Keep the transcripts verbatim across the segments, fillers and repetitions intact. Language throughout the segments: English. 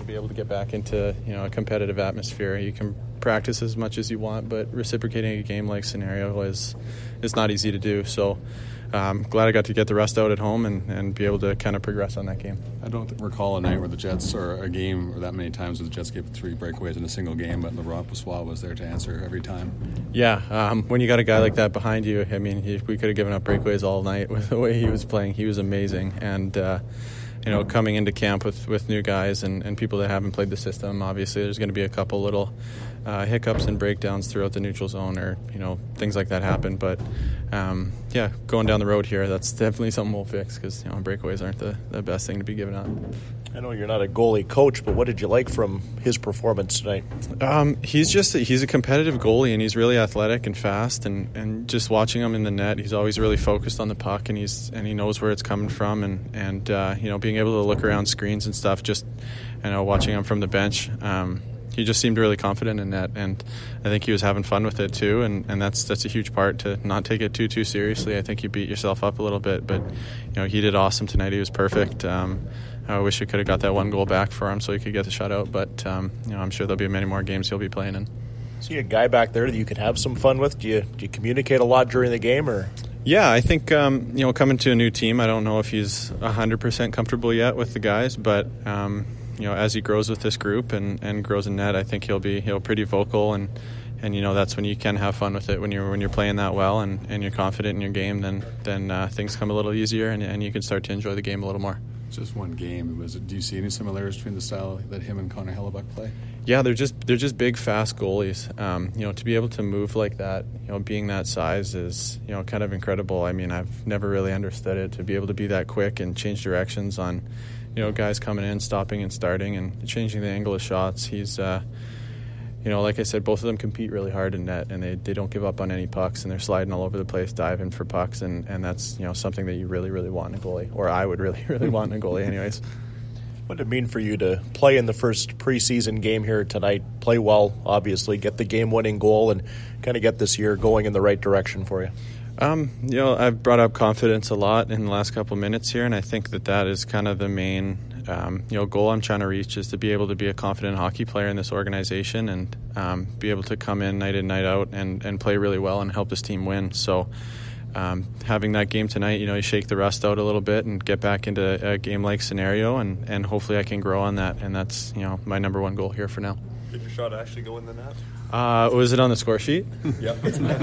be able to get back into, you know, a competitive atmosphere. You can practice as much as you want, but reciprocating a game-like scenario is is not easy to do. So um, glad I got to get the rest out at home and, and be able to kind of progress on that game. I don't recall a night where the Jets, or a game, or that many times where the Jets gave three breakaways in a single game, but Laurent Brossoit was there to answer every time. Yeah, um, when you got a guy like that behind you, I mean, he, we could have given up breakaways all night with the way he was playing. He was amazing. And, uh, you know, coming into camp with, with new guys and, and people that haven't played the system, obviously there's going to be a couple little uh, hiccups and breakdowns throughout the neutral zone, or, you know, things like that happen. But, um, yeah, going down the road here, that's definitely something we'll fix, because, you know, breakaways aren't the, the best thing to be given up. I know you're not a goalie coach, but what did you like from his performance tonight? Um, he's just a, he's a competitive goalie, and he's really athletic and fast, and, and just watching him in the net, he's always really focused on the puck, and he's and he knows where it's coming from, and and uh, you know, being able to look around screens and stuff, just, you know, watching him from the bench, um, he just seemed really confident in net, and I think he was having fun with it too, and, and that's that's a huge part, to not take it too too seriously. I think you beat yourself up a little bit, but, you know, he did awesome tonight. He was perfect. Um, I wish we could have got that one goal back for him so he could get the shutout, but um, you know, I'm sure there'll be many more games he'll be playing in. See a guy back there that you can have some fun with? Do you do you communicate a lot during the game, or? Yeah, I think um, you know, coming to a new team, I don't know if he's one hundred percent comfortable yet with the guys, but um, you know, as he grows with this group and, and grows in net, I think he'll be he'll pretty vocal, and, and you know, that's when you can have fun with it, when you're when you're playing that well and, and you're confident in your game, then then uh, things come a little easier, and, and you can start to enjoy the game a little more. Just one game. Was it, do you see any similarities between the style that him and Connor Hellebuck play? Yeah, they're just they're just big, fast goalies. Um, you know, to be able to move like that, you know, being that size is, you know, kind of incredible. I mean, I've never really understood it, to be able to be that quick and change directions on, you know, guys coming in, stopping and starting, and changing the angle of shots. He's, uh, you know, like I said, both of them compete really hard in net, and they, they don't give up on any pucks, and they're sliding all over the place, diving for pucks, and, and that's, you know, something that you really, really want in a goalie, or I would really, really want in a goalie anyways. What did it mean for you to play in the first preseason game here tonight, play well, obviously, get the game-winning goal, and kind of get this year going in the right direction for you? Um, you know, I've brought up confidence a lot in the last couple of minutes here, and I think that that is kind of the main um, you know, goal I'm trying to reach, is to be able to be a confident hockey player in this organization, and um, be able to come in night in, night out, and, and play really well and help this team win. So um, having that game tonight, you know, you shake the rust out a little bit and get back into a game-like scenario, and, and hopefully I can grow on that, and that's, you know, my number one goal here for now. Did your shot actually go in the net? Uh, was it on the score sheet? Yep.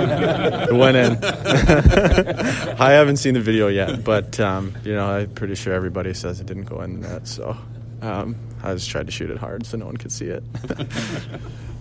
It went in. I haven't seen the video yet, but um, you know, I'm pretty sure everybody says it didn't go in the net. So um, I just tried to shoot it hard so no one could see it.